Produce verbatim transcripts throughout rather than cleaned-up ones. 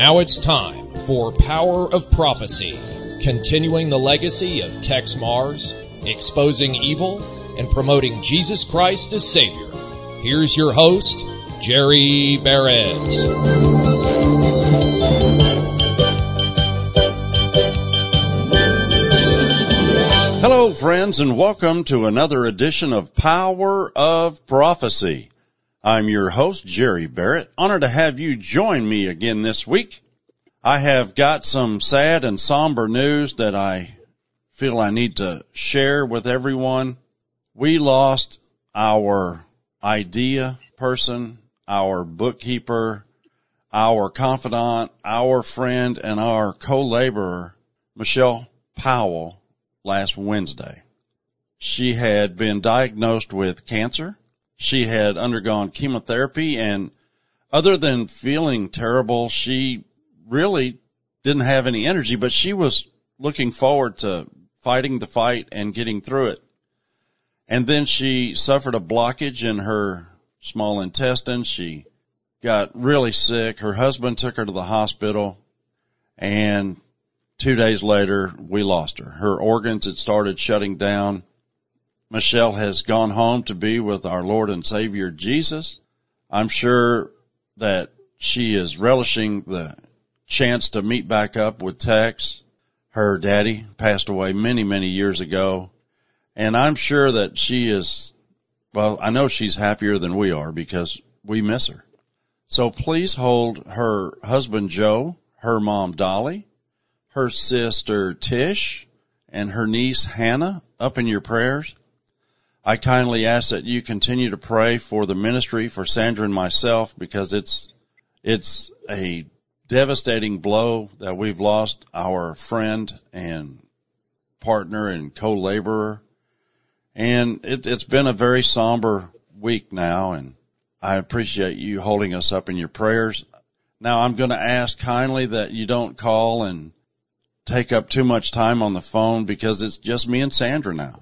Now it's time for Power of Prophecy, continuing the legacy of Tex Mars, exposing evil, and promoting Jesus Christ as Savior. Here's your host, Jerry Barrett. Hello, friends, and welcome to another edition of Power of Prophecy. I'm your host, Jerry Barrett. Honored to have you join me again this week. I have got some sad and somber news that I feel I need to share with everyone. We lost our idea person, our bookkeeper, our confidant, our friend, and our co-laborer, Michelle Powell, last Wednesday. She had been diagnosed with cancer. She had undergone chemotherapy, and other than feeling terrible, she really didn't have any energy, but she was looking forward to fighting the fight and getting through it. And then she suffered a blockage in her small intestine. She got really sick. Her husband took her to the hospital, and two days later, we lost her. Her organs had started shutting down. Michelle has gone home to be with our Lord and Savior Jesus. I'm sure that she is relishing the chance to meet back up with Tex. Her daddy passed away many, many years ago. And I'm sure that she is, well, I know she's happier than we are because we miss her. So please hold her husband Joe, her mom Dolly, her sister Tish, and her niece Hannah up in your prayers. I kindly ask that you continue to pray for the ministry, for Sandra and myself, because it's, it's a devastating blow that we've lost our friend and partner and co-laborer. And it, it's been a very somber week now, and I appreciate you holding us up in your prayers. Now I'm going to ask kindly that you don't call and take up too much time on the phone because it's just me and Sandra now.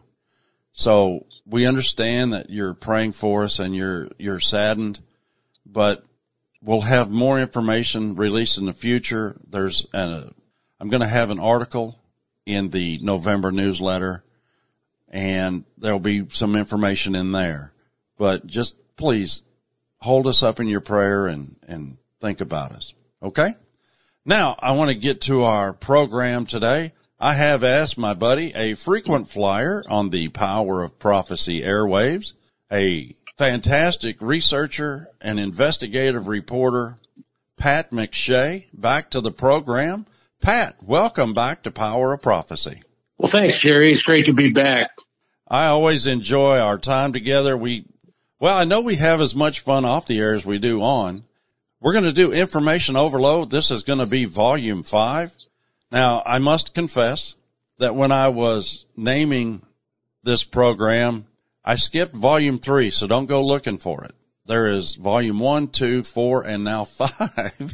So we understand that you're praying for us and you're, you're saddened, but we'll have more information released in the future. There's a, I'm going to have an article in the November newsletter, and there'll be some information in there, but just please hold us up in your prayer and, and think about us. Okay? Now I want to get to our program today. I have asked my buddy, a frequent flyer on the Power of Prophecy airwaves, a fantastic researcher and investigative reporter, Pat McShay, back to the program. Pat, welcome back to Power of Prophecy. Well, thanks, Jerry. It's great to be back. I always enjoy our time together. We, well, I know we have as much fun off the air as we do on. We're going to do information overload. This is going to be volume five. Now, I must confess that when I was naming this program, I skipped volume three, so don't go looking for it. There is volume one, two, four, and now five.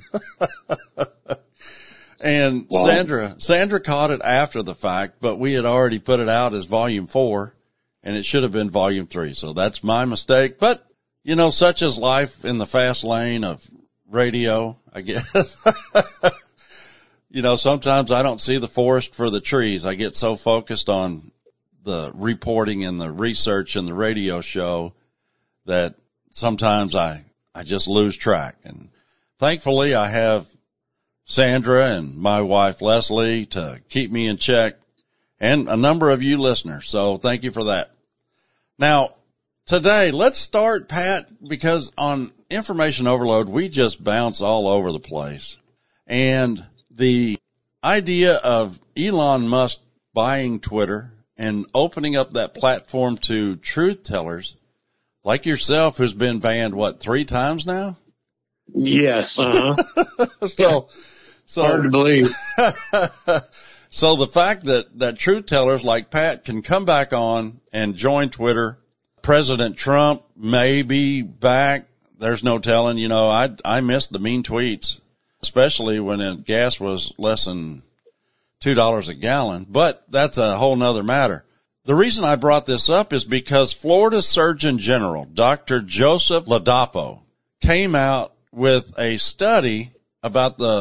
And wow. Sandra, Sandra caught it after the fact, but we had already put it out as volume four, and it should have been volume three. So that's my mistake. But, you know, such is life in the fast lane of radio, I guess. You know, sometimes I don't see the forest for the trees. I get so focused on the reporting and the research and the radio show that sometimes I, I just lose track. And thankfully I have Sandra and my wife Leslie to keep me in check, and a number of you listeners. So thank you for that. Now, today, let's start, Pat, because on information overload, we just bounce all over the place. And the idea of Elon Musk buying Twitter and opening up that platform to truth tellers like yourself, who's been banned, what, three times now? Yes. Uh-huh. so, so hard to believe. So the fact that, that truth tellers like Pat can come back on and join Twitter, President Trump may be back. There's no telling. You know, I, I missed the mean tweets, especially when it, gas was less than two dollars a gallon, but that's a whole nother matter. The reason I brought this up is because Florida Surgeon General, Doctor Joseph Ladapo, came out with a study about the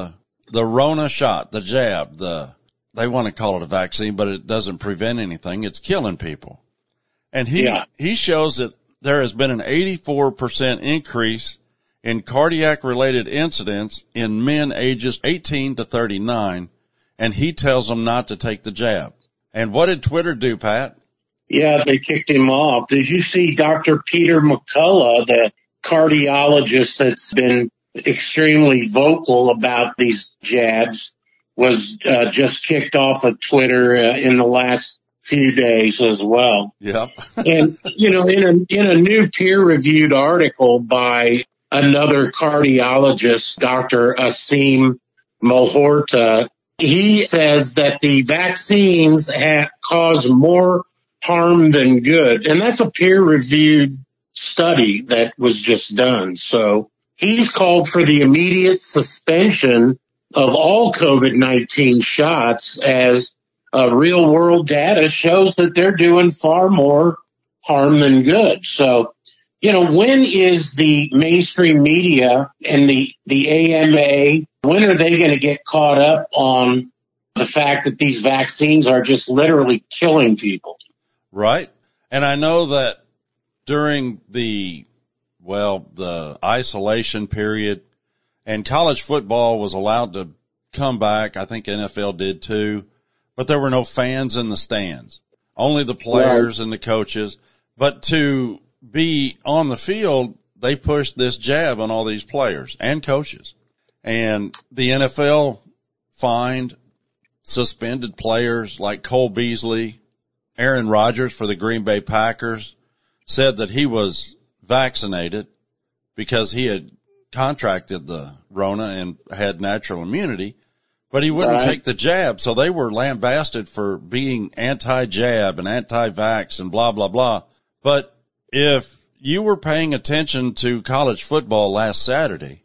the Rona shot, the jab, the, they want to call it a vaccine, but it doesn't prevent anything. It's killing people. And he, Yeah. he shows that there has been an eighty-four percent increase in cardiac related incidents in men ages eighteen to thirty-nine. And he tells them not to take the jab. And what did Twitter do, Pat? Yeah, they kicked him off. Did you see Doctor Peter McCullough, the cardiologist that's been extremely vocal about these jabs, was uh, just kicked off of Twitter uh, in the last few days as well. Yep. And, you know, in a, in a new peer-reviewed article by another cardiologist, Doctor Asim Malhotra, he says that the vaccines have caused more harm than good. And that's a peer-reviewed study that was just done. So he's called for the immediate suspension of all COVID nineteen shots, as uh, real-world data shows that they're doing far more harm than good. So, you know, when is the mainstream media and the, the A M A, when are they going to get caught up on the fact that these vaccines are just literally killing people? Right. And I know that during the, well, the isolation period, and college football was allowed to come back. I think N F L did too, but there were no fans in the stands, only the players right. and the coaches. But to be on the field, they pushed this jab on all these players and coaches. And the N F L fined, suspended players like Cole Beasley. Aaron Rodgers for the Green Bay Packers said that he was vaccinated because he had contracted the Rona and had natural immunity, but he wouldn't right. take the jab. So they were lambasted for being anti-jab and anti-vax and blah, blah, blah. But if you were paying attention to college football last Saturday,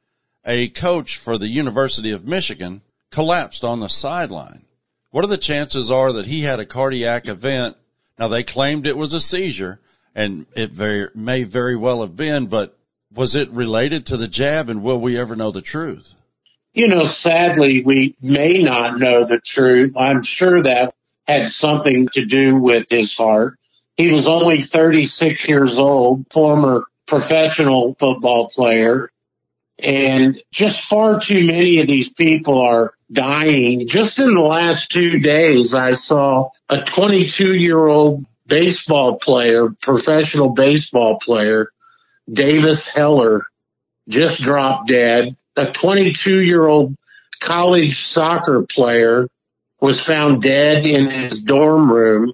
a coach for the University of Michigan collapsed on the sideline. What are the chances are that he had a cardiac event? Now, they claimed it was a seizure, and it very, may very well have been, but was it related to the jab, and will we ever know the truth? You know, sadly, we may not know the truth. I'm sure that had something to do with his heart. He was only thirty-six years old, former professional football player, and just far too many of these people are dying. Just in the last two days, I saw a twenty-two-year-old baseball player, professional baseball player, Davis Heller, just dropped dead. A twenty-two-year-old college soccer player was found dead in his dorm room.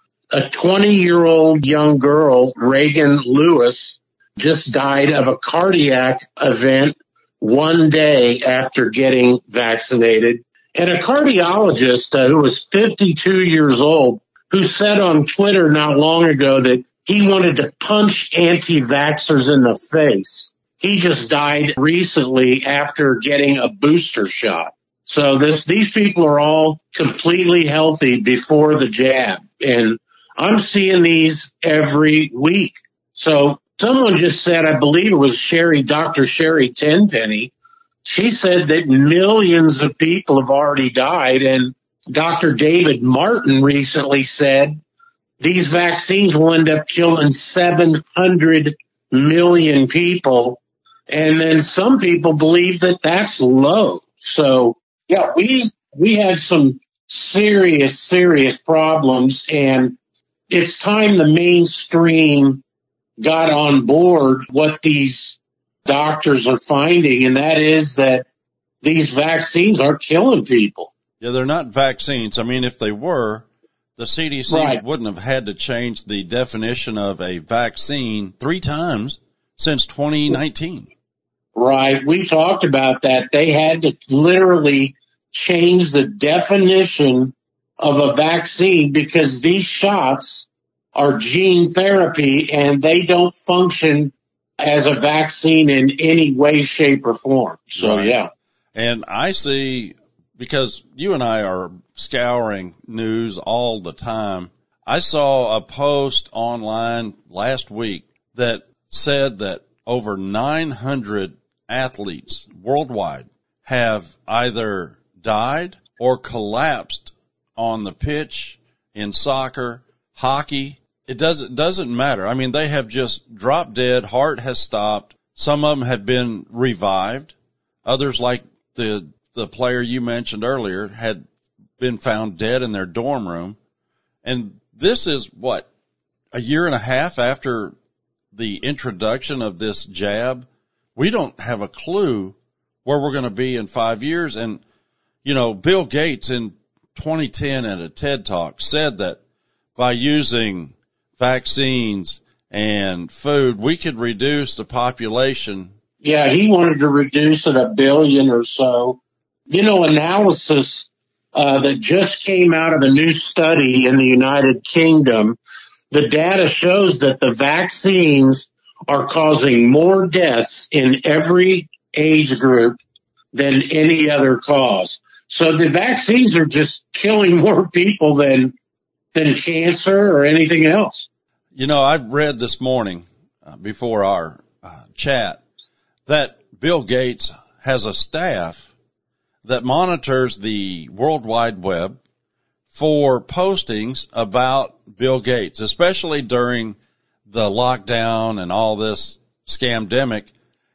A twenty-year-old young girl, Reagan Lewis, just died of a cardiac event one day after getting vaccinated. And a cardiologist uh, who was fifty-two years old, who said on Twitter not long ago that he wanted to punch anti-vaxxers in the face. He just died recently after getting a booster shot. So this, these people are all completely healthy before the jab. And I'm seeing these every week. So someone just said, I believe it was Sherry, Doctor Sherry Tenpenny. She said that millions of people have already died. And Doctor David Martin recently said these vaccines will end up killing seven hundred million people. And then some people believe that that's low. So yeah, we, we have some serious, serious problems, and it's time the mainstream got on board what these doctors are finding, and that is that these vaccines are killing people. Yeah, they're not vaccines. I mean, if they were, the C D C right. wouldn't have had to change the definition of a vaccine three times since twenty nineteen. Right. We talked about that. They had to literally change the definition of a vaccine because these shots are gene therapy and they don't function as a vaccine in any way, shape, or form. So, right. yeah. And I see, because you and I are scouring news all the time, I saw a post online last week that said that over nine hundred athletes worldwide have either died or collapsed on the pitch in soccer, hockey. It doesn't, doesn't matter. I mean, they have just dropped dead. Heart has stopped. Some of them have been revived. Others, like the, the player you mentioned earlier, had been found dead in their dorm room. And this is what, a year and a half after the introduction of this jab. We don't have a clue where we're going to be in five years. And, you know, Bill Gates in twenty ten at a TED Talk said that by using vaccines and food, we could reduce the population. Yeah, he wanted to reduce it a billion or so. You know, analysis uh, that just came out of a new study in the United Kingdom, the data shows that the vaccines are causing more deaths in every age group than any other cause. So the vaccines are just killing more people than than cancer or anything else. You know, I've read this morning uh, before our uh, chat that Bill Gates has a staff that monitors the World Wide Web for postings about Bill Gates, especially during the lockdown and all this scamdemic.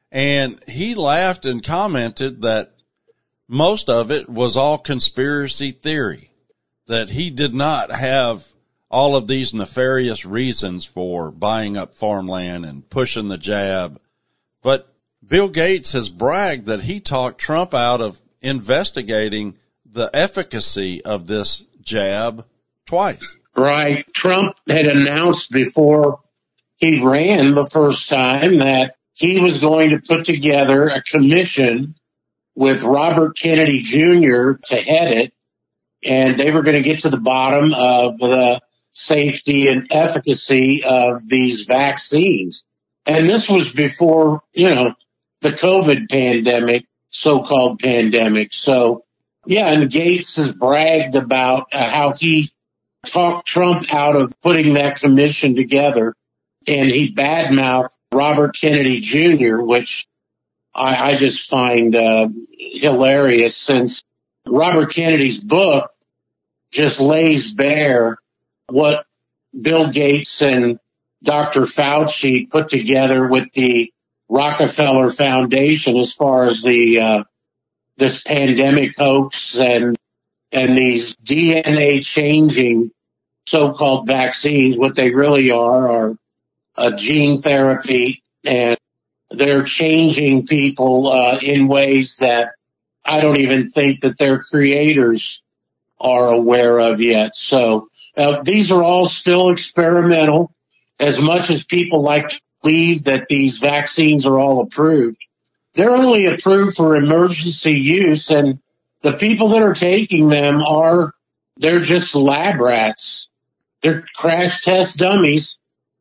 And he laughed and commented that most of it was all conspiracy theory, that he did not have all of these nefarious reasons for buying up farmland and pushing the jab. But Bill Gates has bragged that he talked Trump out of investigating the efficacy of this jab twice. Right. Trump had announced before he ran the first time that he was going to put together a commission with Robert Kennedy Junior to head it, and they were going to get to the bottom of the safety and efficacy of these vaccines. And this was before, you know, the COVID pandemic, so-called pandemic. So, yeah, and Gates has bragged about uh, how he talked Trump out of putting that commission together, and he badmouthed Robert Kennedy Junior, which I, I just find uh, hilarious, since Robert Kennedy's book just lays bare what Bill Gates and Doctor Fauci put together with the Rockefeller Foundation as far as the uh, this pandemic hoax and and these D N A changing so-called vaccines. What they really are are a gene therapy, and they're changing people uh, in ways that I don't even think that their creators are aware of yet. So uh, these are all still experimental, as much as people like to believe that these vaccines are all approved. They're only approved for emergency use, and the people that are taking them are, they're just lab rats. They're crash test dummies.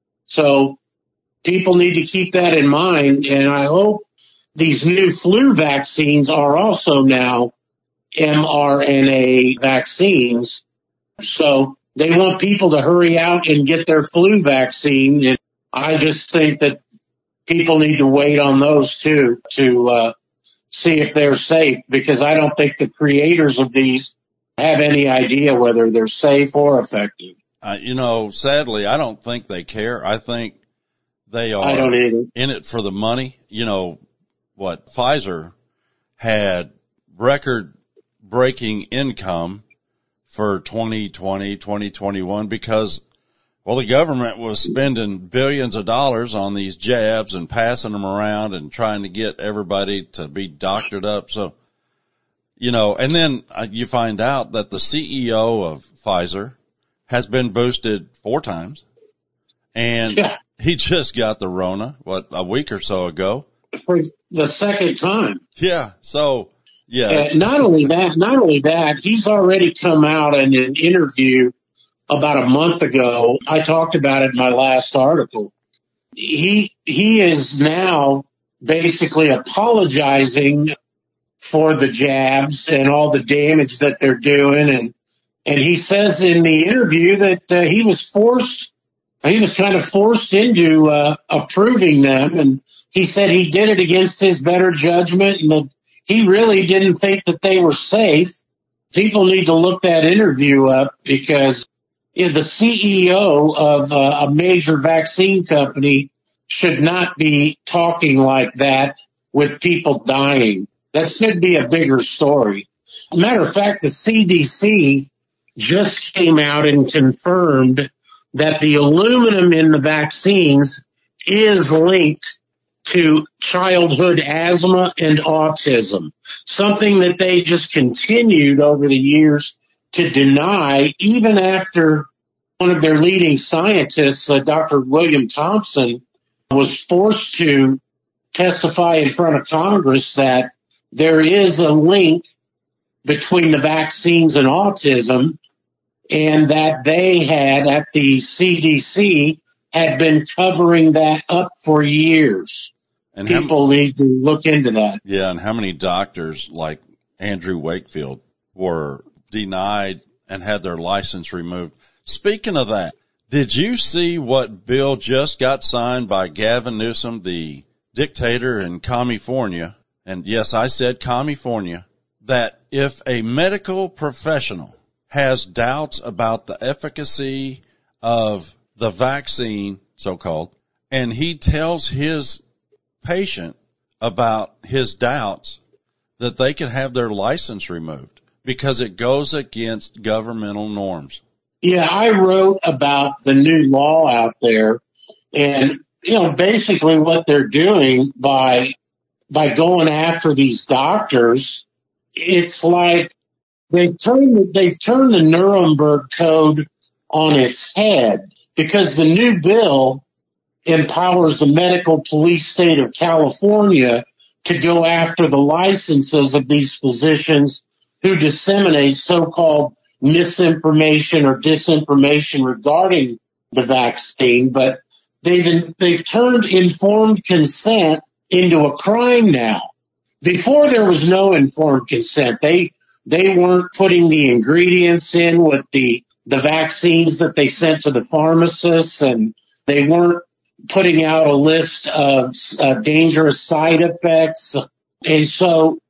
So people need to keep that in mind, and I hope these new flu vaccines are also now M R N A vaccines. So they want people to hurry out and get their flu vaccine, and I just think that people need to wait on those too to uh see if they're safe, because I don't think the creators of these have any idea whether they're safe or effective. Uh, you know, sadly, I don't think they care. I think they are I don't either. in it for the money. You know, what, Pfizer had record-breaking income for twenty twenty, twenty twenty-one because, well, the government was spending billions of dollars on these jabs and passing them around and trying to get everybody to be doctored up. So, you know, and then uh, you find out that the C E O of Pfizer has been boosted four times, and Yeah. he just got the Rona, what, a week or so ago. For the second time. Yeah. So, yeah. Uh, not only that, not only that, he's already come out in an interview about a month ago. I talked about it in my last article. He, he is now basically apologizing for the jabs and all the damage that they're doing. And, and he says in the interview that uh, he was forced, he was kind of forced into uh, approving them. And he said he did it against his better judgment, and that he really didn't think that they were safe. People need to look that interview up because you know, the C E O of uh, a major vaccine company should not be talking like that with people dying. That should be a bigger story. Matter of fact, the C D C just came out and confirmed that the aluminum in the vaccines is linked to childhood asthma and autism, something that they just continued over the years to deny, even after one of their leading scientists, uh, Doctor William Thompson, was forced to testify in front of Congress that there is a link between the vaccines and autism, and that they had at the C D C had been covering that up for years. And people how, need to look into that. Yeah, and how many doctors like Andrew Wakefield were denied and had their license removed? Speaking of that, did you see what bill just got signed by Gavin Newsom, the dictator in California? And yes, I said California, that if a medical professional has doubts about the efficacy of the vaccine, so-called, and he tells his patient about his doubts, that they can have their license removed because it goes against governmental norms. Yeah, I wrote about the new law out there, and, you know, basically what they're doing by, by going after these doctors, it's like they've turned, the, they've turned the Nuremberg Code on its head, because the new bill empowers the medical police state of California to go after the licenses of these physicians who disseminate so-called misinformation or disinformation regarding the vaccine. But they've, they've turned informed consent into a crime now. Before there was no informed consent. They, they weren't putting the ingredients in with the, the vaccines that they sent to the pharmacists, and they weren't putting out a list of uh, dangerous side effects. And so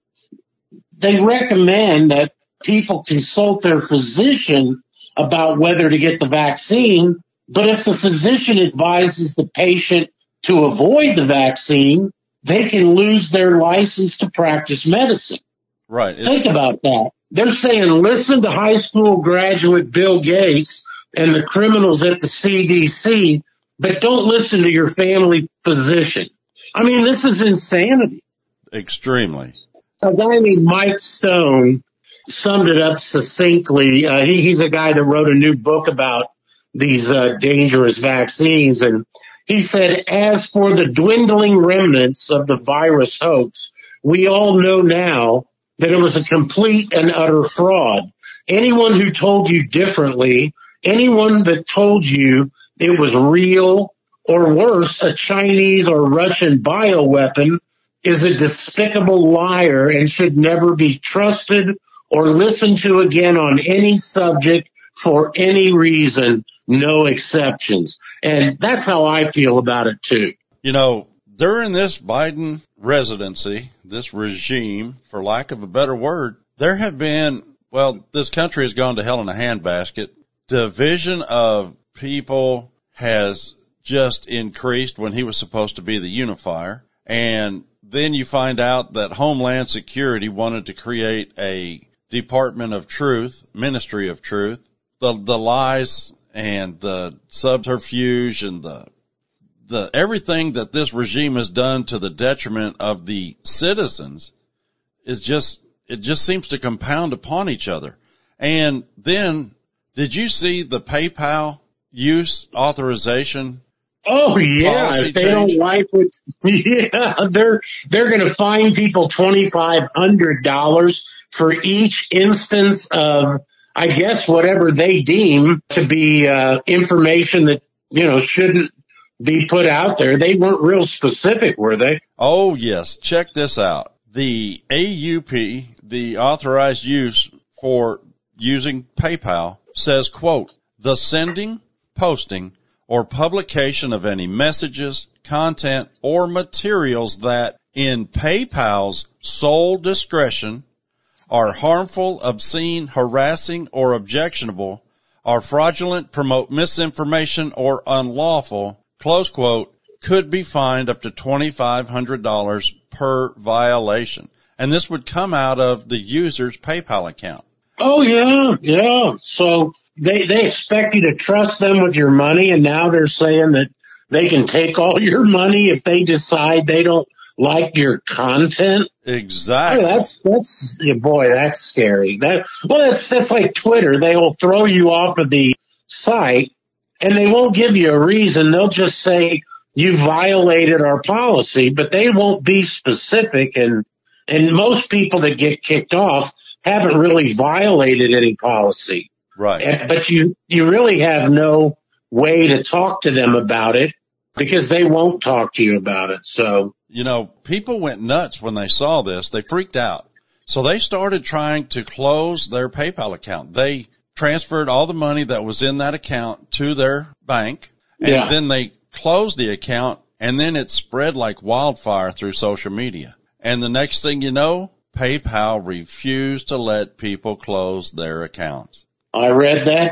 they recommend that people consult their physician about whether to get the vaccine. But if the physician advises the patient to avoid the vaccine, they can lose their license to practice medicine. Right. It's- Think about that. They're saying listen to high school graduate Bill Gates and the criminals at the C D C, but don't listen to your family physician. I mean, this is insanity. Extremely. A guy named Mike Stone summed it up succinctly. Uh, he, he's a guy that wrote a new book about these uh, dangerous vaccines, and he said, as for the dwindling remnants of the virus hoax, we all know now that it was a complete and utter fraud. Anyone who told you differently, anyone that told you it was real, or worse, a Chinese or Russian bioweapon, is a despicable liar and should never be trusted or listened to again on any subject for any reason, no exceptions. And that's how I feel about it too. You know, during this Biden residency, this regime, for lack of a better word, there have been, well, this country has gone to hell in a handbasket. Division of people has just increased when he was supposed to be the unifier. And then you find out that Homeland Security wanted to create a Department of Truth, Ministry of Truth. The, the lies and the subterfuge and the, the, everything that this regime has done to the detriment of the citizens is just, it just seems to compound upon each other. And then, did you see the PayPal use authorization? Oh yeah, if they change? Don't like it, yeah, they're, they're gonna fine people twenty-five hundred dollars for each instance of, I guess, whatever they deem to be, uh, information that, you know, shouldn't be put out there. They weren't real specific, were they? Oh yes, check this out. The A U P, the authorized use for using PayPal, says, quote, the sending, posting, or publication of any messages, content, or materials that, in PayPal's sole discretion are harmful, obscene, harassing, or objectionable, are fraudulent, promote misinformation, or unlawful, close quote, could be fined up to twenty-five hundred dollars per violation. And this would come out of the user's PayPal account. Oh, yeah, yeah. So they, they expect you to trust them with your money, and now they're saying that they can take all your money if they decide they don't like your content. Exactly. Boy, that's, that's, yeah, boy, that's scary. That, well, that's, that's like Twitter. They will throw you off of the site and they won't give you a reason. They'll just say you violated our policy, but they won't be specific. And, and most people that get kicked off haven't really violated any policy. Right. And, but you, you really have no way to talk to them about it because they won't talk to you about it. So, you know, people went nuts when they saw this. They freaked out. So they started trying to close their PayPal account. They transferred all the money that was in that account to their bank, and yeah. then they closed the account, and then it spread like wildfire through social media. And the next thing you know, PayPal refused to let people close their accounts. I read that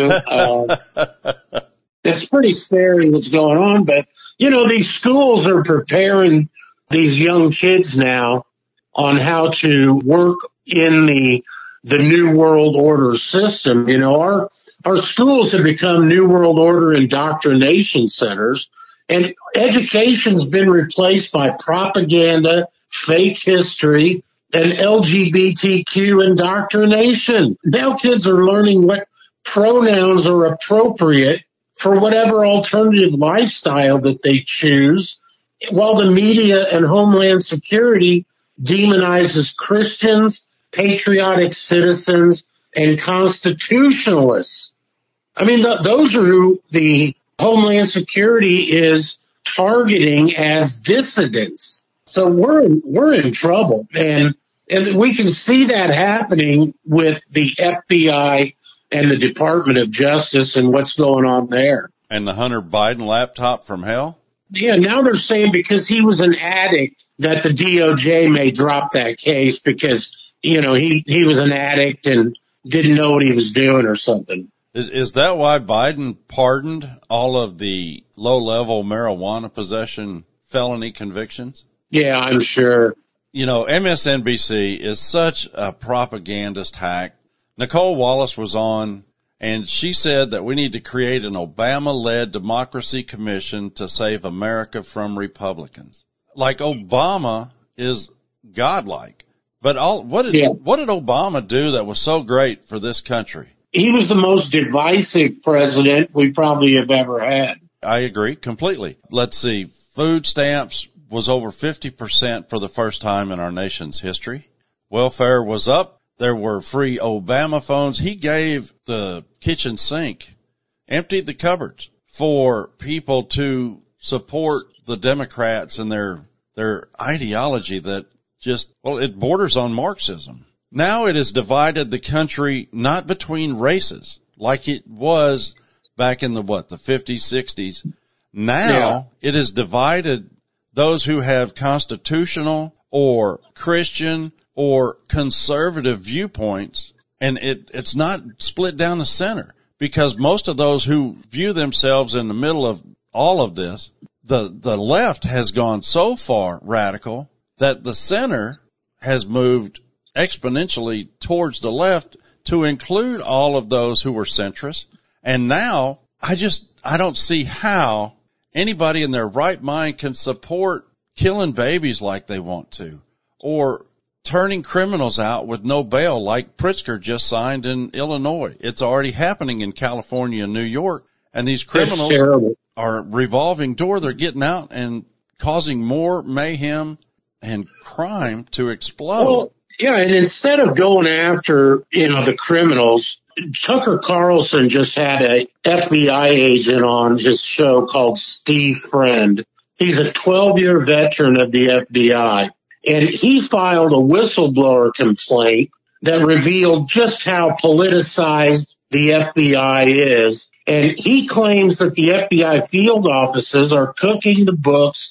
too. uh, it's pretty scary what's going on, but you know, these schools are preparing these young kids now on how to work in the, the New World Order system. You know, our, our schools have become New World Order indoctrination centers, and education's been replaced by propaganda, fake history, and L G B T Q indoctrination. Now kids are learning what pronouns are appropriate for whatever alternative lifestyle that they choose, while the media and Homeland Security demonizes Christians, patriotic citizens, and constitutionalists. I mean, th- those are who the Homeland Security is targeting as dissidents. So we're in, we're in trouble, and and we can see that happening with the F B I and the Department of Justice and what's going on there. And the Hunter Biden laptop from hell? Yeah, now they're saying because he was an addict that the D O J may drop that case because, you know, he, he was an addict and didn't know what he was doing or something. Is, is that why Biden pardoned all of the low-level marijuana possession felony convictions? Yeah, I'm sure. You know, M S N B C is such a propagandist hack. Nicole Wallace was on, and she said that we need to create an Obama-led democracy commission to save America from Republicans. Like Obama is godlike. But all, what did, yeah. what did Obama do that was so great for this country? He was the most divisive president we probably have ever had. I agree completely. Let's see. Food stamps was over fifty percent for the first time in our nation's history. Welfare was up. There were free Obama phones. He gave the kitchen sink, emptied the cupboards for people to support the Democrats and their, their ideology that just, well, it borders on Marxism. Now it has divided the country not between races like it was back in the, what, the fifties, sixties. Now yeah. It has divided those who have constitutional or Christian or conservative viewpoints, and it, it's not split down the center, because most of those who view themselves in the middle of all of this, the, the left has gone so far radical that the center has moved exponentially towards the left to include all of those who were centrist. And now I just, I don't see how anybody in their right mind can support killing babies like they want to, or turning criminals out with no bail like Pritzker just signed in Illinois. It's already happening in California and New York, and these criminals are revolving door. They're getting out and causing more mayhem and crime to explode. Well, yeah, and instead of going after, you know, the criminals, Tucker Carlson just had a F B I agent on his show called Steve Friend. He's a twelve-year veteran of the F B I. And he filed a whistleblower complaint that revealed just how politicized the F B I is. And he claims that the F B I field offices are cooking the books,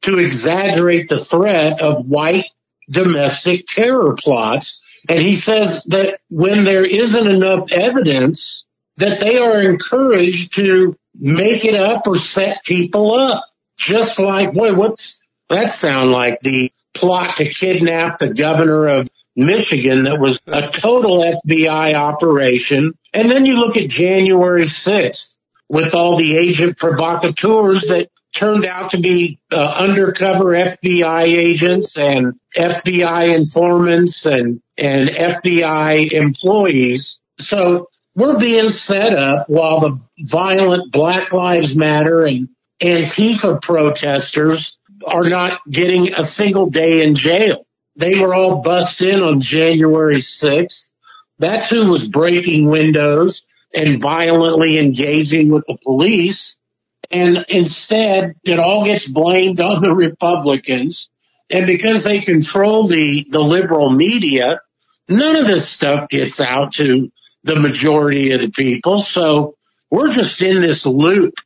to exaggerate the threat of white domestic terror plots. And he says that when there isn't enough evidence, that they are encouraged to make it up or set people up. Just like, boy, what's that sound like? The plot to kidnap the governor of Michigan that was a total F B I operation. And then you look at January sixth with all the agent provocateurs that turned out to be uh, undercover F B I agents and F B I informants and, and F B I employees. So we're being set up while the violent Black Lives Matter and Antifa protesters are not getting a single day in jail. They were all bussed in on January sixth. That's who was breaking windows and violently engaging with the police. And instead, it all gets blamed on the Republicans. And because they control the, the liberal media, none of this stuff gets out to the majority of the people. So we're just in this loop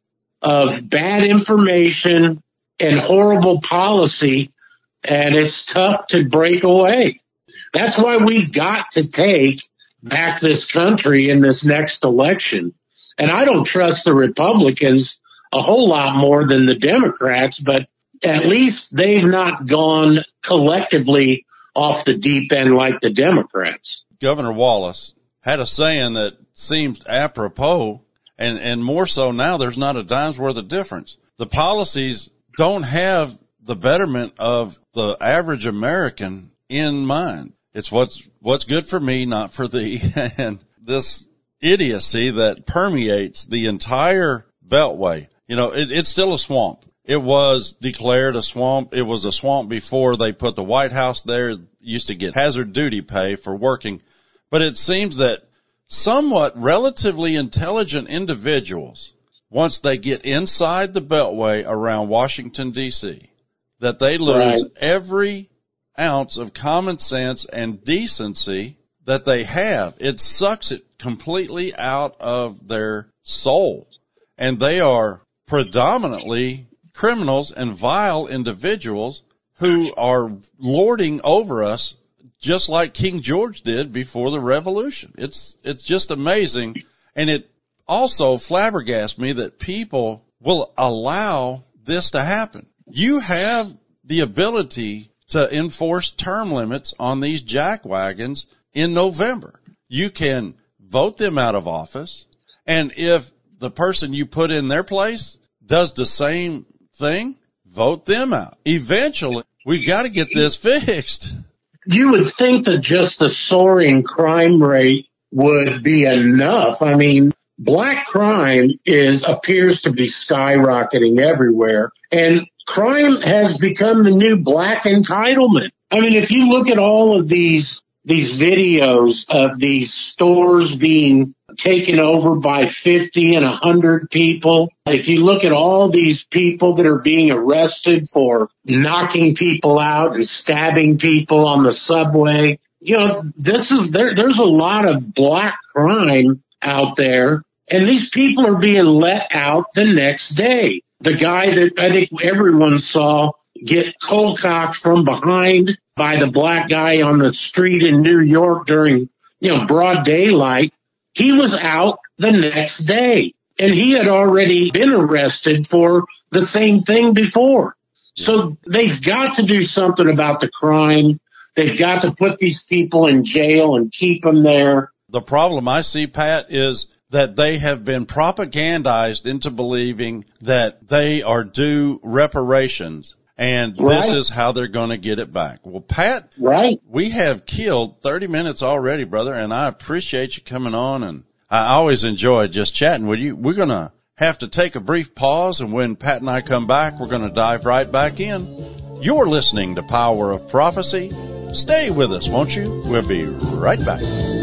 of bad information and horrible policy, and it's tough to break away. That's why we've got to take back this country in this next election. And I don't trust the Republicans a whole lot more than the Democrats, but at least they've not gone collectively off the deep end like the Democrats. Governor Wallace had a saying that seems apropos, and, and more so now, there's not a dime's worth of difference. The policies don't have the betterment of the average American in mind. It's what's, what's good for me, not for thee. And this idiocy that permeates the entire Beltway, you know, it, it's still a swamp. It was declared a swamp. It was a swamp before they put the White House there. It used to get hazard duty pay for working. But it seems that somewhat relatively intelligent individuals, once they get inside the Beltway around Washington, D C, that they lose right. every ounce of common sense and decency that they have. It sucks it completely out of their soul. And they are predominantly criminals and vile individuals who are lording over us just like King George did before the Revolution. It's, it's just amazing. And it also flabbergasts me that people will allow this to happen. You have the ability to enforce term limits on these jackwagons in November. You can vote them out of office. And if the person you put in their place does the same thing, vote them out. Eventually, we've got to get this fixed. You would think that just the soaring crime rate would be enough. I mean, black crime is appears to be skyrocketing everywhere, and crime has become the new black entitlement. I mean, if you look at all of these these videos of these stores being taken over by fifty and one hundred people, if you look at all these people that are being arrested for knocking people out and stabbing people on the subway, you know, this is there. There's a lot of black crime out there, and these people are being let out the next day. The guy that I think everyone saw get cold-cocked from behind by the black guy on the street in New York during, you know, broad daylight, he was out the next day. And he had already been arrested for the same thing before. So they've got to do something about the crime. They've got to put these people in jail and keep them there. The problem I see, Pat, is that they have been propagandized into believing that they are due reparations, and right. this is how they're going to get it back. Well, Pat, right. we have killed thirty minutes already, brother, and I appreciate you coming on, and I always enjoy just chatting with you. We're going to have to take a brief pause, and when Pat and I come back, we're going to dive right back in. You're listening to Power of Prophecy. Stay with us, won't you? We'll be right back.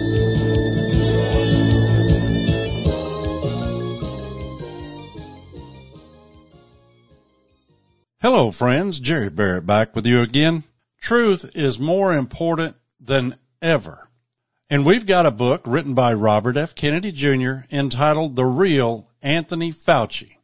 Hello, friends. Jerry Barrett back with you again. Truth is more important than ever. And we've got a book written by Robert F. Kennedy Junior entitled The Real Anthony Fauci,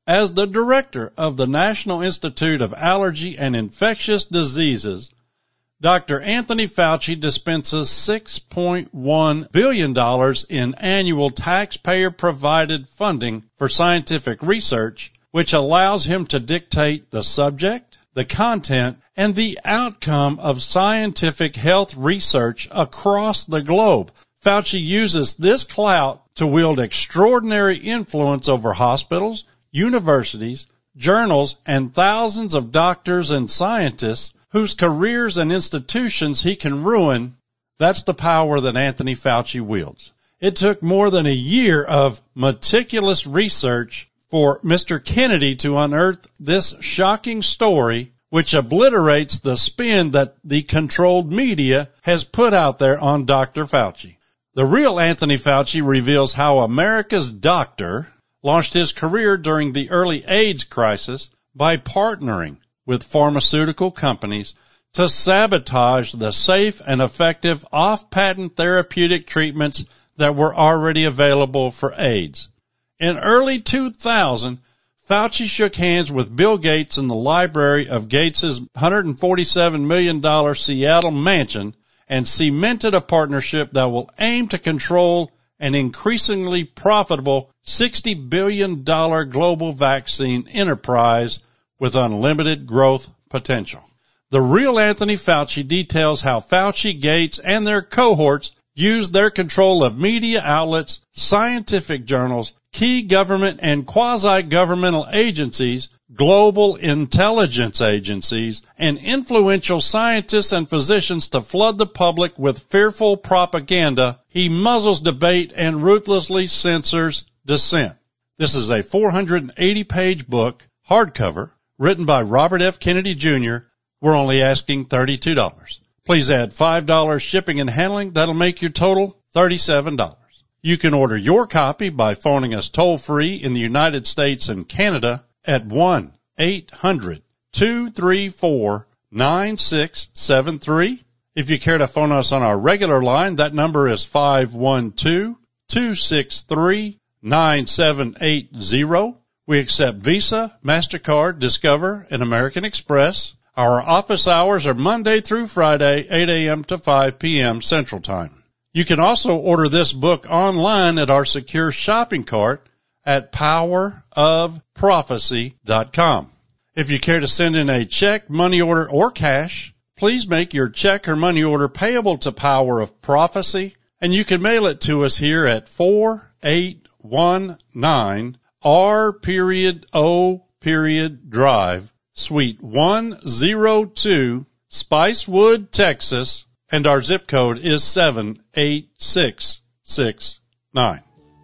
As the director of the National Institute of Allergy and Infectious Diseases, Doctor Anthony Fauci dispenses six point one billion dollars in annual taxpayer-provided funding for scientific research, which allows him to dictate the subject, the content, and the outcome of scientific health research across the globe. Fauci uses this clout to wield extraordinary influence over hospitals, universities, journals, and thousands of doctors and scientists whose careers and institutions he can ruin. That's the power that Anthony Fauci wields. It took more than a year of meticulous research for Mister Kennedy to unearth this shocking story, which obliterates the spin that the controlled media has put out there on Doctor Fauci. The real Anthony Fauci reveals how America's doctor launched his career during the early AIDS crisis by partnering with pharmaceutical companies to sabotage the safe and effective off-patent therapeutic treatments that were already available for AIDS. In early two thousand, Fauci shook hands with Bill Gates in the library of Gates's one hundred forty-seven million dollars Seattle mansion and cemented a partnership that will aim to control an increasingly profitable sixty billion dollars global vaccine enterprise with unlimited growth potential. The real Anthony Fauci details how Fauci, Gates, and their cohorts used their control of media outlets, scientific journals, key government and quasi-governmental agencies, global intelligence agencies, and influential scientists and physicians to flood the public with fearful propaganda. He muzzles debate and ruthlessly censors dissent. This is a four hundred eighty page book, hardcover, written by Robert F. Kennedy Junior We're only asking thirty-two dollars. Please add five dollars shipping and handling. That'll make your total thirty-seven dollars. You can order your copy by phoning us toll-free in the United States and Canada at one eight hundred two three four nine six seven three. If you care to phone us on our regular line, that number is five one two two six three nine seven eight zero. We accept Visa, MasterCard, Discover, and American Express. Our office hours are Monday through Friday, eight a.m. to five p.m. Central Time. You can also order this book online at our secure shopping cart at power of prophecy dot com. If you care to send in a check, money order, or cash, please make your check or money order payable to Power of Prophecy, and you can mail it to us here at four eight one nine R period O period Drive, Suite one oh two, Spicewood, Texas, and our zip code is seven eight six six nine.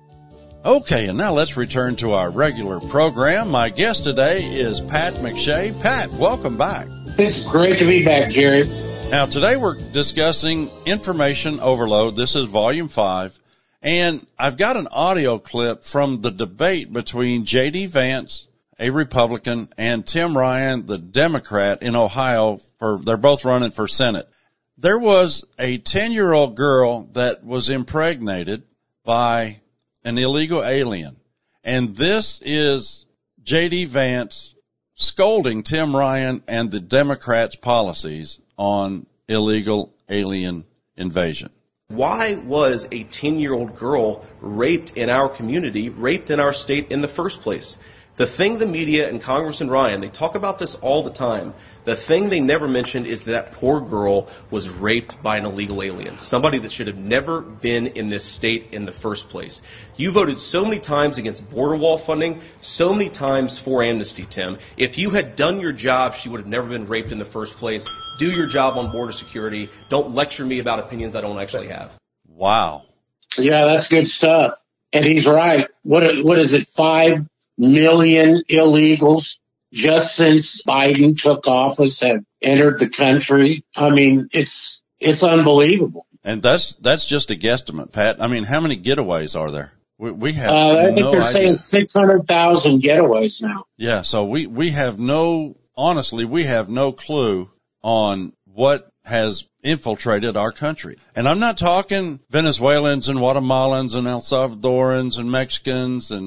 Okay, and now let's return to our regular program. My guest today is Pat McShay. Pat, welcome back. It's great to be back, Jerry. Now, today we're discussing information overload. This is volume five, and I've got an audio clip from the debate between J D Vance, a Republican, and Tim Ryan, the Democrat in Ohio. For they're both running for Senate. There was a ten-year-old girl that was impregnated by an illegal alien. And this is J D Vance scolding Tim Ryan and the Democrats' policies on illegal alien invasion. Why was a ten-year-old girl raped in our community, raped in our state in the first place? The thing the media and Congressman Ryan, they talk about this all the time. The thing they never mentioned is that poor girl was raped by an illegal alien, somebody that should have never been in this state in the first place. You voted so many times against border wall funding, so many times for amnesty, Tim. If you had done your job, she would have never been raped in the first place. Do your job on border security. Don't lecture me about opinions I don't actually have. Wow. Yeah, that's good stuff. And he's right. What what is it, five million illegals just since Biden took office have entered the country? I mean, it's it's unbelievable. And that's that's just a guesstimate, Pat. I mean, how many getaways are there? We, we have uh, I think no they're idea. saying six hundred thousand getaways now. Yeah, so we, we have no, honestly, we have no clue on what has infiltrated our country. And I'm not talking Venezuelans and Guatemalans and El Salvadorans and Mexicans and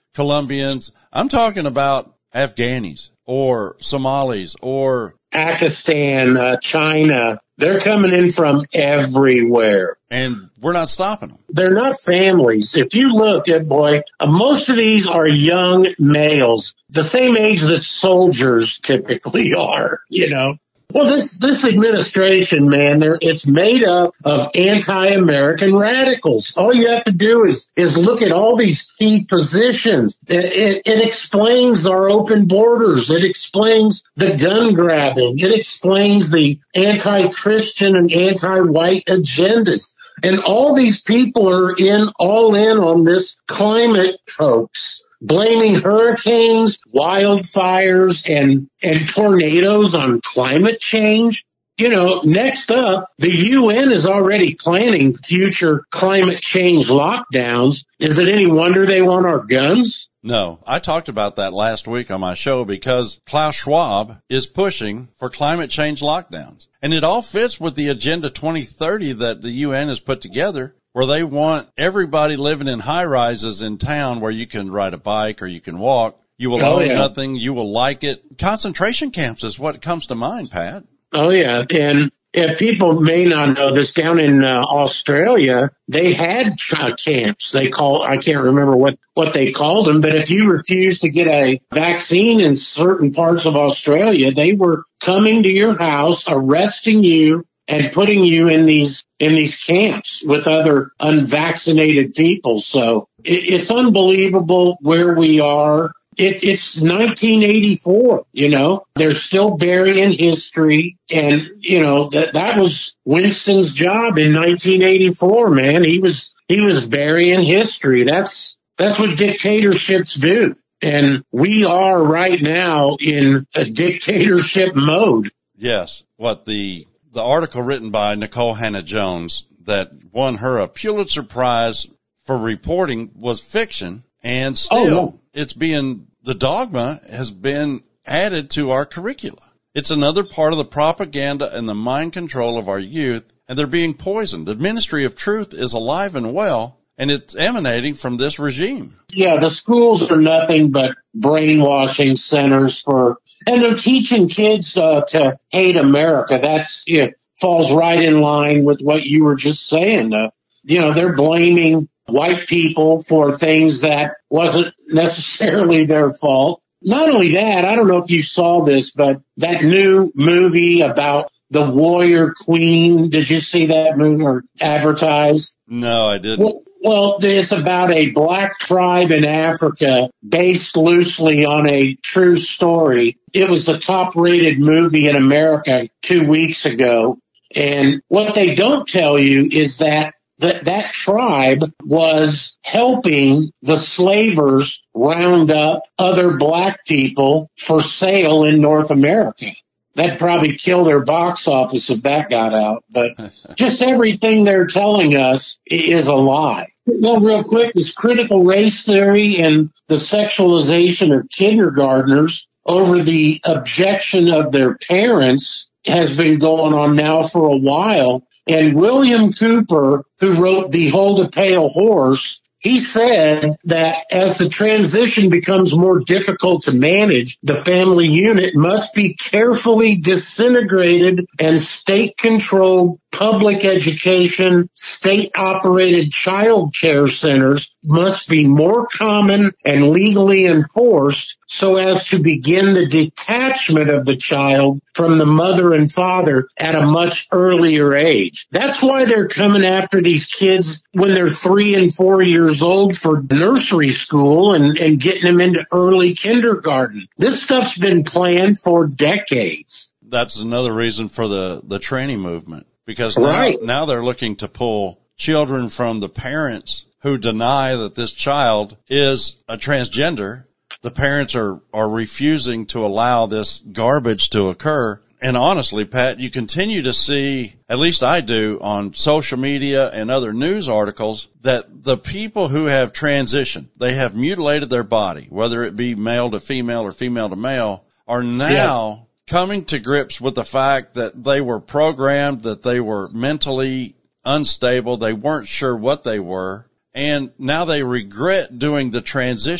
Colombians. I'm talking about Afghanis or Somalis or Pakistan, uh, China. They're coming in from everywhere. And we're not stopping them. They're not families. If you look at, boy, uh, most of these are young males, the same age that soldiers typically are, you know. Well, this, this administration, man, there, it's made up of anti-American radicals. All you have to do is, is look at all these key positions. It, it, it explains our open borders. It explains the gun grabbing. It explains the anti-Christian and anti-white agendas. And all these people are in, all in on this climate hoax, blaming hurricanes, wildfires, and, and tornadoes on climate change. You know, next up, the U N is already planning future climate change lockdowns. Is it any wonder they want our guns? No, I talked about that last week on my show because Klaus Schwab is pushing for climate change lockdowns. And it all fits with the Agenda twenty thirty that the U N has put together, where they want everybody living in high rises in town where you can ride a bike or you can walk. You will Oh, own yeah. nothing. You will like it. Concentration camps is what comes to mind, Pat. Oh, yeah. And if people may not know this, down in uh, Australia, they had uh, camps. They call, I can't remember what, what they called them, but if you refused to get a vaccine in certain parts of Australia, they were coming to your house, arresting you, and putting you in these in these camps with other unvaccinated people. So it, it's unbelievable where we are. It, it's nineteen eighty-four, you know. They're still burying history. And, you know, that that was Winston's job in nineteen eighty-four, man. He was he was burying history. That's that's what dictatorships do. And we are right now in a dictatorship mode. Yes. What the the article written by Nicole Hannah-Jones that won her a Pulitzer Prize for reporting was fiction, and still Oh, no. it's being, the dogma has been added to our curricula. It's another part of the propaganda and the mind control of our youth, and they're being poisoned. The ministry of truth is alive and well, and it's emanating from this regime. Yeah, the schools are nothing but brainwashing centers for, and they're teaching kids uh, to hate America. That's, you know, falls right in line with what you were just saying. Uh, you know, they're blaming white people for things that wasn't necessarily their fault. Not only that, I don't know if you saw this, but that new movie about the Warrior Queen, did you see that movie or advertised? No, I didn't. Well, well, it's about a black tribe in Africa based loosely on a true story. It was the top rated movie in America two weeks ago. And what they don't tell you is that that, that tribe was helping the slavers round up other black people for sale in North America. That'd probably kill their box office if that got out. But just everything they're telling us is a lie. Well, real quick, this critical race theory and the sexualization of kindergartners over the objection of their parents has been going on now for a while. And William Cooper, who wrote Behold a Pale Horse, he said that as the transition becomes more difficult to manage, the family unit must be carefully disintegrated and state-controlled public education, state-operated child care centers must be more common and legally enforced so as to begin the detachment of the child from the mother and father at a much earlier age. That's why they're coming after these kids when they're three and four years old for nursery school and, and getting them into early kindergarten. This stuff's been planned for decades. That's another reason for the, the tranny movement, because now, Right. now they're looking to pull children from the parents who deny that this child is a transgender. The parents are, are refusing to allow this garbage to occur. And honestly, Pat, you continue to see, at least I do, on social media and other news articles, that the people who have transitioned, they have mutilated their body, whether it be male to female or female to male, are now coming to grips with the fact that they were programmed, that they were mentally unstable, they weren't sure what they were, and now they regret doing the transition.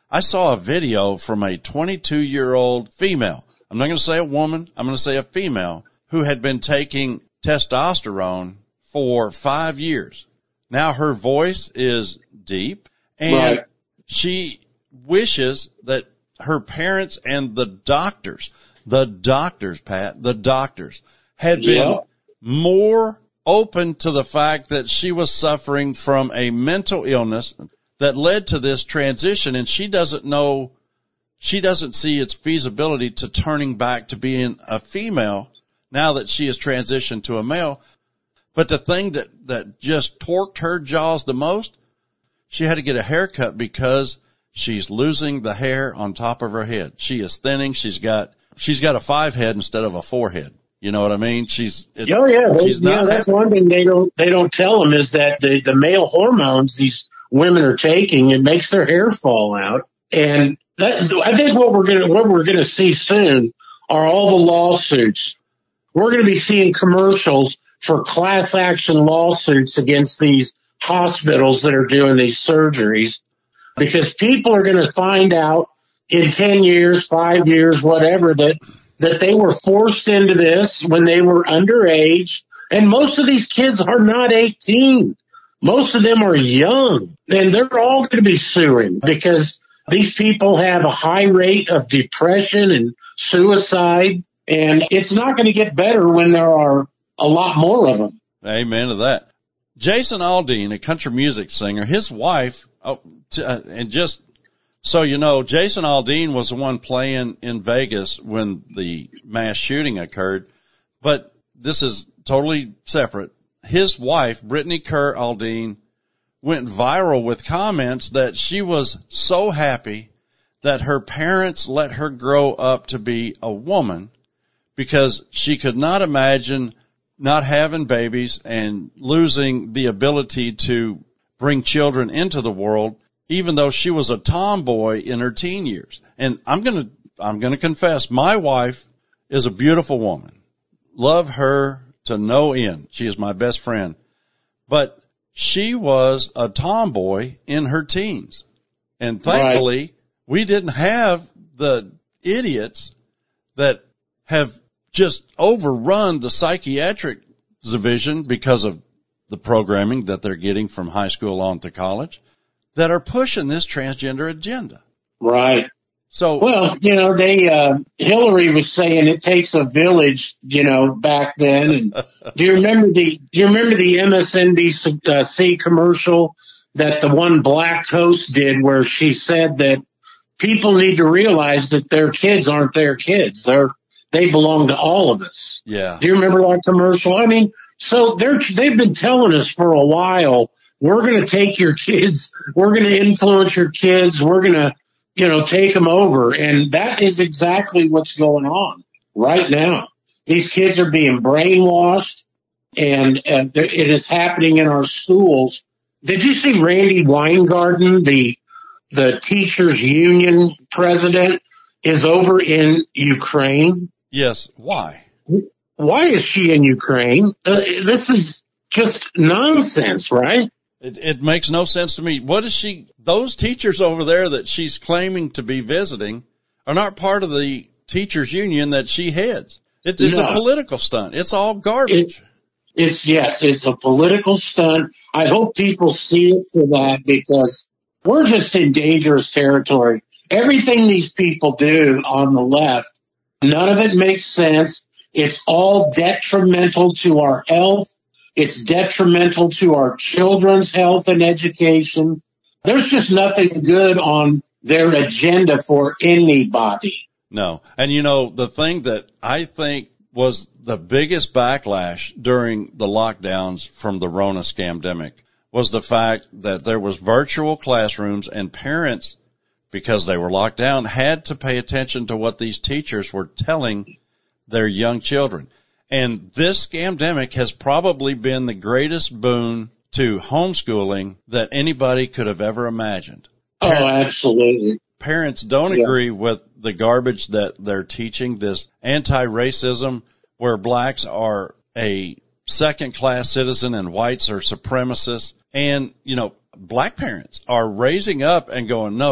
I saw a video from a twenty-two-year-old female. I'm not going to say a woman. I'm going to say a female who had been taking testosterone for five years. Now her voice is deep, and Right. she wishes that her parents and the doctors, the doctors, Pat, the doctors had been Yeah. more open to the fact that she was suffering from a mental illness that led to this transition, and she doesn't know, she doesn't see its feasibility to turning back to being a female now that she has transitioned to a male. But the thing that, that just torqued her jaws the most, she had to get a haircut because she's losing the hair on top of her head. She is thinning. She's got, she's got a five head instead of a four head. You know what I mean? She's, it, Oh yeah, they, she's yeah. not That's happy. one thing they don't they don't tell them is that the the male hormones these women are taking, it makes their hair fall out. And that, I think what we're gonna what we're gonna see soon are all the lawsuits. We're gonna be seeing commercials for class action lawsuits against these hospitals that are doing these surgeries, because people are gonna find out in ten years, five years, whatever, that that they were forced into this when they were underage. And most of these kids are not eighteen. Most of them are young. And they're all going to be suing because these people have a high rate of depression and suicide. And it's not going to get better when there are a lot more of them. Amen to that. Jason Aldean, a country music singer, his wife, oh, t- uh, and just so you know, Jason Aldean was the one playing in Vegas when the mass shooting occurred, but this is totally separate. His wife, Brittany Kerr Aldean, went viral with comments that she was so happy that her parents let her grow up to be a woman because she could not imagine not having babies and losing the ability to bring children into the world, even though she was a tomboy in her teen years. And I'm going to, I'm going to confess, my wife is a beautiful woman. Love her to no end. She is my best friend. But she was a tomboy in her teens. And thankfully, right. we didn't have the idiots that have just overrun the psychiatric division because of the programming that they're getting from high school on to college, that are pushing this transgender agenda. Right. So, well, you know, they, uh, Hillary was saying it takes a village, you know, back then. And do you remember the, do you remember the M S N B C commercial that the one black host did where she said that people need to realize that their kids aren't their kids. They're, they belong to all of us. Yeah. Do you remember that commercial? I mean, so they're, they've been telling us for a while, we're going to take your kids. We're going to influence your kids. We're going to, you know, take them over. And that is exactly what's going on right now. These kids are being brainwashed, and uh, it is happening in our schools. Did you see Randy Weingarten, the, the teachers union president, is over in Ukraine? Yes. Why? Why is she in Ukraine? Uh, this is just nonsense, right? It, it makes no sense to me. What is she, those teachers over there that she's claiming to be visiting are not part of the teachers union that she heads. It, it's no. a political stunt. It's all garbage. It, it's, yes, it's a political stunt. I hope people see it for that, because we're just in dangerous territory. Everything these people do on the left, none of it makes sense. It's all detrimental to our health. It's detrimental to our children's health and education. There's just nothing good on their agenda for anybody. No. And you know, the thing that I think was the biggest backlash during the lockdowns from the Rona scamdemic was the fact that there was virtual classrooms, and parents, because they were locked down, had to pay attention to what these teachers were telling their young children. And this scamdemic has probably been the greatest boon to homeschooling that anybody could have ever imagined. Oh, absolutely. Parents don't yeah. agree with the garbage that they're teaching, this anti-racism where blacks are a second-class citizen and whites are supremacists. And, you know, black parents are raising up and going, no,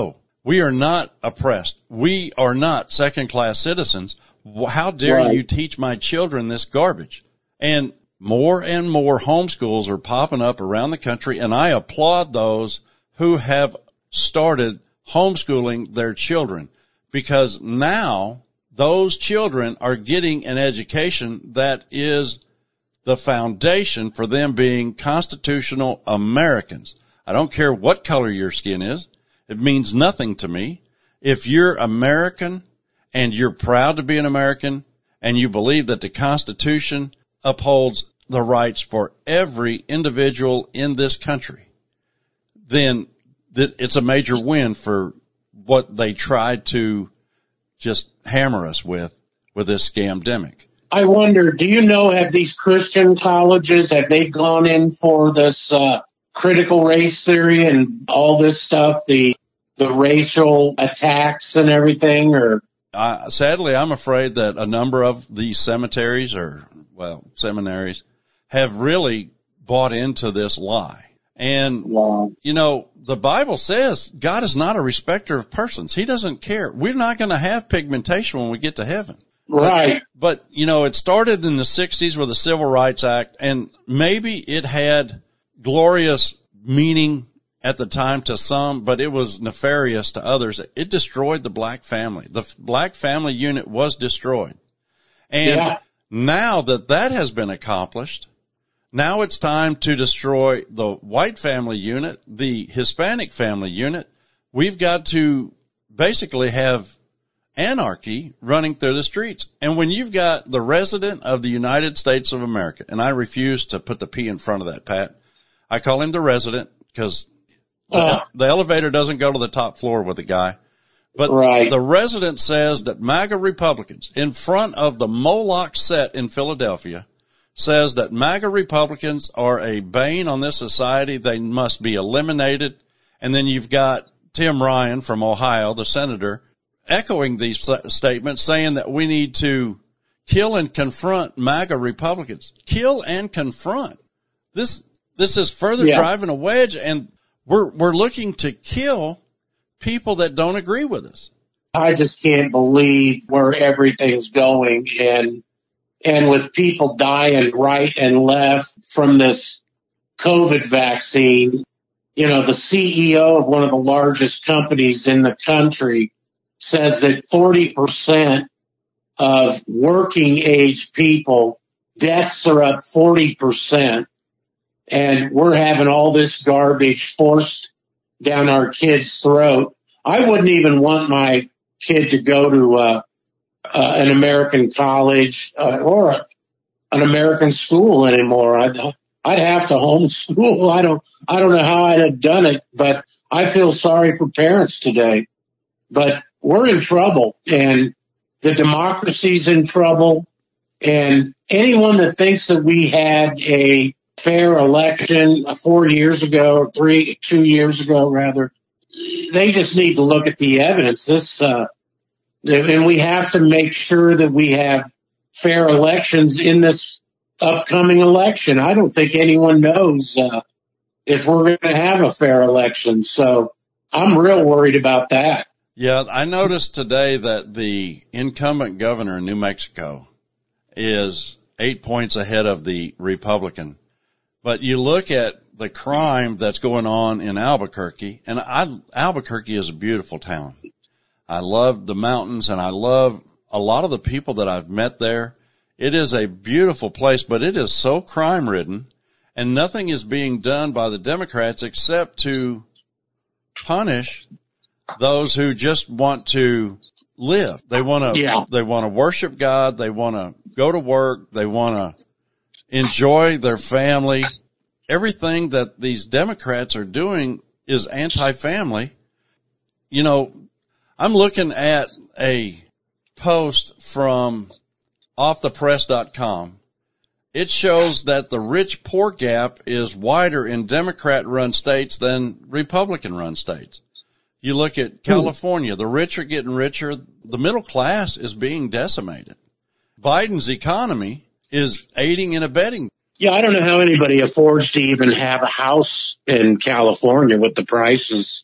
We are not oppressed. We are not second-class citizens. How dare Right. you teach my children this garbage? And more and more homeschools are popping up around the country, and I applaud those who have started homeschooling their children, because now those children are getting an education that is the foundation for them being constitutional Americans. I don't care what color your skin is. It means nothing to me. If you're American and you're proud to be an American and you believe that the Constitution upholds the rights for every individual in this country, then that it's a major win for what they tried to just hammer us with, with this scamdemic. I wonder, do you know, have these Christian colleges, have they gone in for this uh, critical race theory and all this stuff, the the racial attacks and everything? Or Uh, sadly, I'm afraid that a number of these cemeteries or, well, seminaries have really bought into this lie. And, wow. you know, the Bible says God is not a respecter of persons. He doesn't care. We're not going to have pigmentation when we get to heaven. Right. But, but, you know, it started in the sixties with the Civil Rights Act, and maybe it had glorious meaning at the time to some, but it was nefarious to others. It destroyed the black family. The black family unit was destroyed. And yeah. now that that has been accomplished, now it's time to destroy the white family unit, the Hispanic family unit. We've got to basically have anarchy running through the streets. And when you've got the resident of the United States of America, and I refuse to put the P in front of that, Pat, I call him the resident because Uh, the elevator doesn't go to the top floor with the guy. But right. the resident says that MAGA Republicans, in front of the Moloch set in Philadelphia, says that MAGA Republicans are a bane on this society. They must be eliminated. And then you've got Tim Ryan from Ohio, the senator, echoing these statements, saying that we need to kill and confront MAGA Republicans. Kill and confront. This, this is further yeah. driving a wedge, and we're, we're looking to kill people that don't agree with us. I just can't believe where everything's going, and, and with people dying right and left from this COVID vaccine, you know, the C E O of one of the largest companies in the country says that forty percent of working age people, deaths are up forty percent. And we're having all this garbage forced down our kids' throat. I wouldn't even want my kid to go to uh, uh, an American college uh, or a, an American school anymore. I'd, I'd have to homeschool. I don't, I don't know how I'd have done it, but I feel sorry for parents today. But we're in trouble, and the democracy's in trouble. And anyone that thinks that we had a fair election four years ago, or three, two years ago rather, they just need to look at the evidence. This, uh, and we have to make sure that we have fair elections in this upcoming election. I don't think anyone knows, uh, if we're going to have a fair election. So I'm real worried about that. Yeah, I noticed today that the incumbent governor in New Mexico is eight points ahead of the Republican. But you look at the crime that's going on in Albuquerque, and I, Albuquerque is a beautiful town. I love the mountains, and I love a lot of the people that I've met there. It is a beautiful place, but it is so crime-ridden, and nothing is being done by the Democrats except to punish those who just want to live. They want to, yeah. they want to worship God. They want to go to work. They want to enjoy their family. Everything that these Democrats are doing is anti-family. You know, I'm looking at a post from off the press dot com. It shows that the rich-poor gap is wider in Democrat-run states than Republican-run states. You look at California, the rich are getting richer. The middle class is being decimated. Biden's economy is aiding and abetting. Yeah, I don't know how anybody affords to even have a house in California with the prices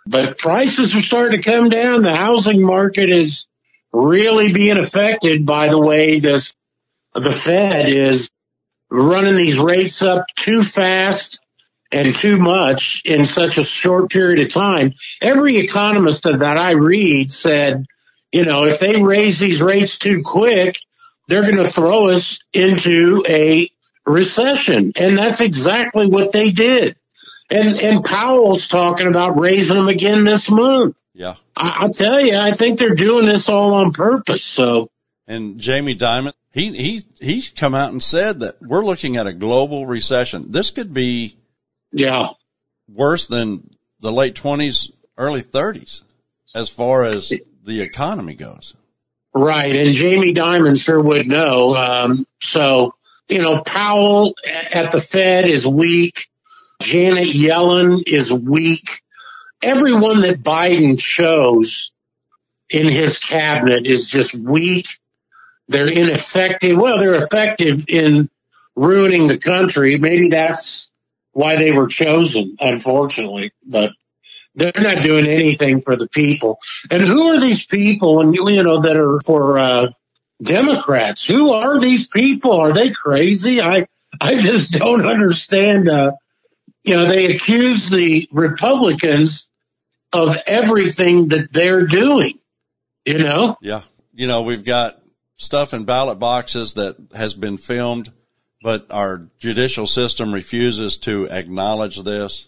But prices are starting to come down. The housing market is really being affected by the way this, the Fed is running these rates up too fast and too much in such a short period of time. Every economist that I read said, you know, if they raise these rates too quick, they're going to throw us into a recession. And that's exactly what they did. And, and Powell's talking about raising them again this month. Yeah. I, I'll tell you, I think they're doing this all on purpose. So. And Jamie Dimon, he, he, he's come out and said that we're looking at a global recession. This could be. Yeah. Worse than the late twenties, early thirties as far as the economy goes. Right. And Jamie Dimon sure would know. Um, so, you know, Powell at the Fed is weak. Janet Yellen is weak. Everyone that Biden chose in his cabinet is just weak. They're ineffective. Well, they're effective in ruining the country. Maybe that's why they were chosen, unfortunately, but they're not doing anything for the people. And who are these people, and you know, that are for uh Democrats? Who are these people? Are they crazy? I I just don't understand. Uh, you know, they accuse the Republicans of everything that they're doing, you know? Yeah. You know, we've got stuff in ballot boxes that has been filmed, but our judicial system refuses to acknowledge this.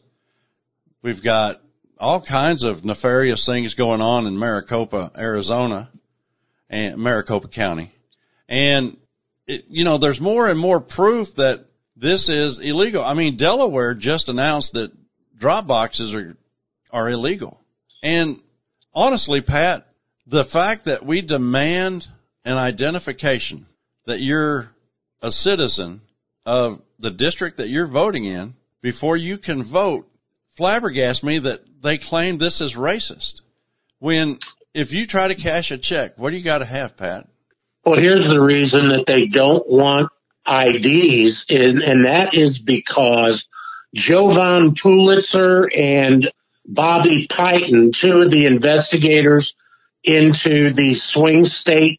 We've got all kinds of nefarious things going on in Maricopa, Arizona, and Maricopa County. And, it, you know, there's more and more proof that this is illegal. I mean, Delaware just announced that drop boxes are, are illegal. And honestly, Pat, the fact that we demand an identification that you're a citizen of the district that you're voting in before you can vote flabbergasts me that they claim this is racist. When if you try to cash a check, what do you got to have, Pat? Well, here's the reason that they don't want I Ds, and, and that is because Jovan Pulitzer and Bobby Piton, two of the investigators into the swing state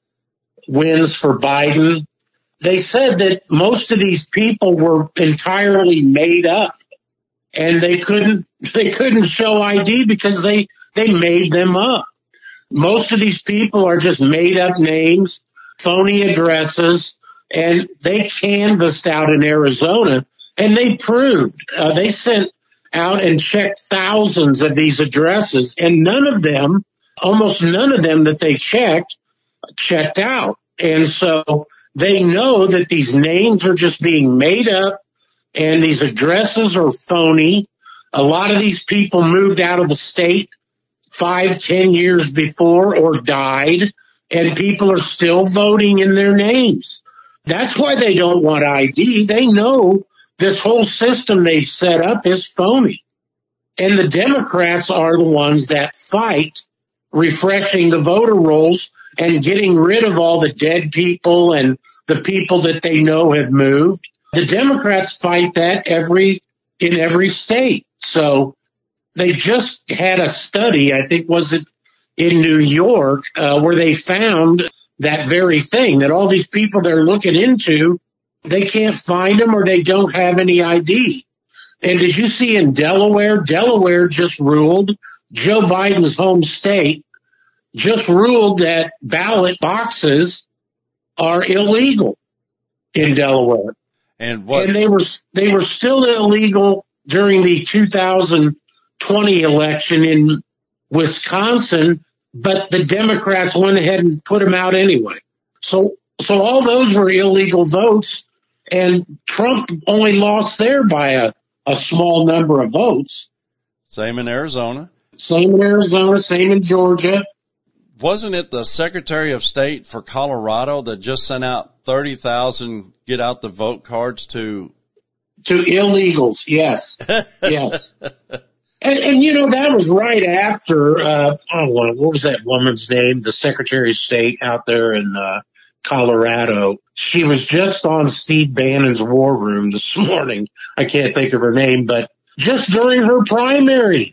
wins for Biden, they said that most of these people were entirely made up, and they couldn't they couldn't show I D because they they made them up. Most of these people are just made up names, phony addresses, and they canvassed out in Arizona, and they proved uh, they sent out and checked thousands of these addresses, and none of them, almost none of them that they checked, checked out. And so they know that these names are just being made up and these addresses are phony. A lot of these people moved out of the state five, ten years before or died, and people are still voting in their names. That's why they don't want I D. They know this whole system they've set up is phony. And the Democrats are the ones that fight refreshing the voter rolls and getting rid of all the dead people and the people that they know have moved. The Democrats fight that every, in every state. So they just had a study, I think was it in New York, uh, where they found that very thing, that all these people they're looking into, they can't find them or they don't have any I D. And did you see in Delaware, Delaware just ruled, Joe Biden's home state, just ruled that ballot boxes are illegal in Delaware. And what? And they were, they were still illegal during the two thousand twenty election in Wisconsin, but the Democrats went ahead and put them out anyway. So, so all those were illegal votes, and Trump only lost there by a, a small number of votes. Same in Arizona. Same in Arizona, same in Georgia. Wasn't it the Secretary of State for Colorado that just sent out thirty thousand get out the vote cards to? To illegals, yes. Yes. And, and, you know, that was right after, uh, oh, what was that woman's name? The Secretary of State out there in, uh, Colorado. She was just on Steve Bannon's War Room this morning. I can't think of her name, but just during her primary,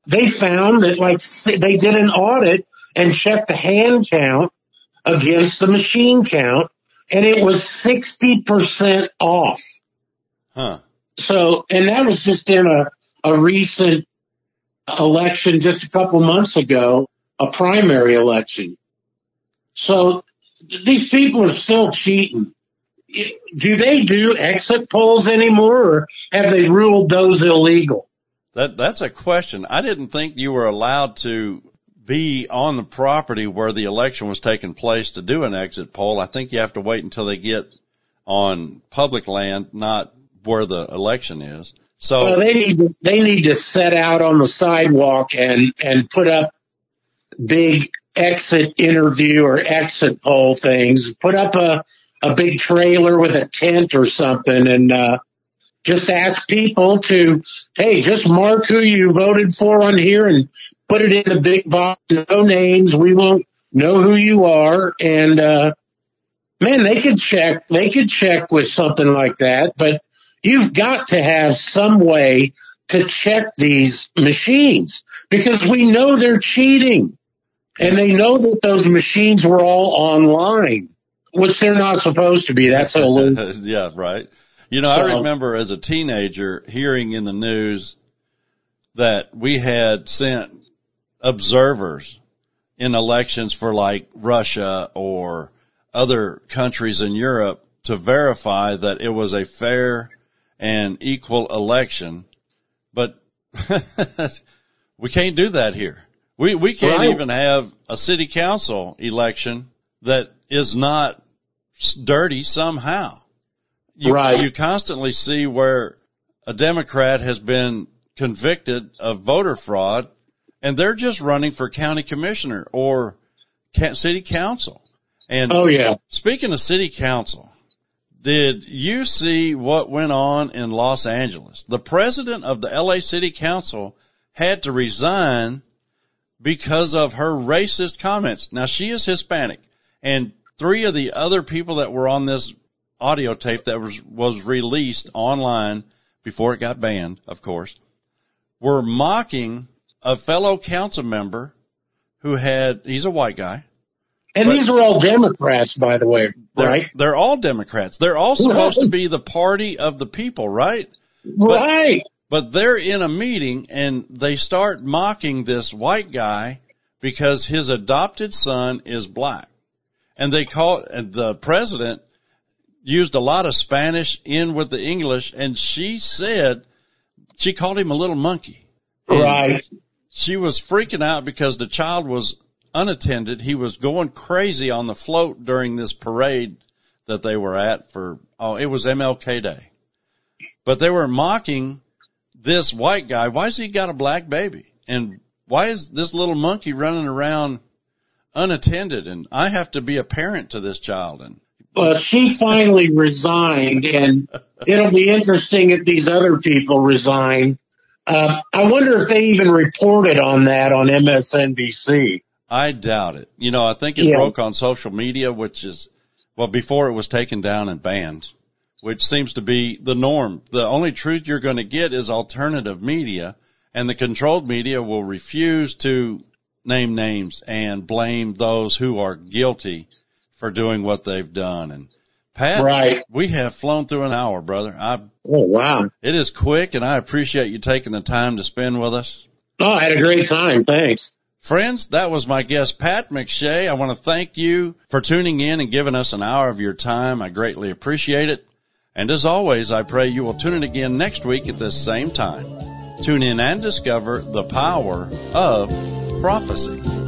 they found that like they did an audit and checked the hand count against the machine count, and it was sixty percent off. Huh. So, and that was just in a, a recent election just a couple months ago, a primary election. So these people are still cheating. Do they do exit polls anymore, or have they ruled those illegal? That that's a question. I didn't think you were allowed to be on the property where the election was taking place to do an exit poll. I think you have to wait until they get on public land, not where the election is. So well, they need to, they need to set out on the sidewalk and and put up big exit interview or exit poll things. Put up a a big trailer with a tent or something, and uh just ask people to, hey, just mark who you voted for on here and put it in the big box. No names. We won't know who you are. And, uh, man, they could check, they could check with something like that, but you've got to have some way to check these machines because we know they're cheating and they know that those machines were all online, which they're not supposed to be. That's illegal. Yeah, right. You know, I remember as a teenager hearing in the news that we had sent observers in elections for like Russia or other countries in Europe to verify that it was a fair and equal election. But we can't do that here. We, we can't right. even have a city council election that is not dirty somehow. You, right. you constantly see where a Democrat has been convicted of voter fraud, and they're just running for county commissioner or city council. And oh, yeah. Speaking of city council, did you see what went on in Los Angeles? The president of the L A City Council had to resign because of her racist comments. Now, she is Hispanic, and three of the other people that were on this audio tape that was, was released online before it got banned, of course, were mocking a fellow council member who had, he's a white guy. And these are all Democrats, by the way, right? They're, they're all Democrats. They're all supposed to be the party of the people, right? Right. But, but they're in a meeting and they start mocking this white guy because his adopted son is black. And they call, and the president used a lot of Spanish in with the English, and she said, she called him a little monkey. Right. She was freaking out because the child was unattended. He was going crazy on the float during this parade that they were at for, oh, it was M L K Day. But they were mocking this white guy. Why has he got a black baby? And why is this little monkey running around unattended? And I have to be a parent to this child. And well, she finally resigned, and it'll be interesting if these other people resign. Uh, I wonder if they even reported on that on M S N B C. I doubt it. You know, I think it yeah. broke on social media, which is, well, before it was taken down and banned, which seems to be the norm. The only truth you're going to get is alternative media, and the controlled media will refuse to name names and blame those who are guilty for doing what they've done. And Pat, right. we have flown through an hour, brother. I, oh, wow. It is quick, and I appreciate you taking the time to spend with us. Oh, I had a great time. Thanks. Friends, that was my guest, Pat McShay. I want to thank you for tuning in and giving us an hour of your time. I greatly appreciate it. And as always, I pray you will tune in again next week at this same time. Tune in and discover the power of prophecy.